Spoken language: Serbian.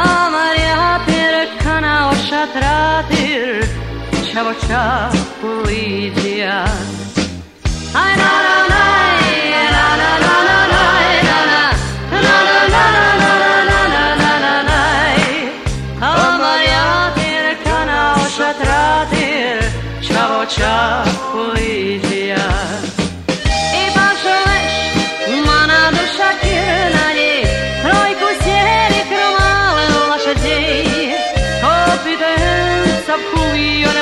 Maria Pircana o shatratir Chavo Chapulidia I na na na na na na na na na na na na na na Maria Pircana o shatratir Chavo Chapulidia И пошелешь мана душа кирнани Тройку серых ромалых лошадей Копитен сапкую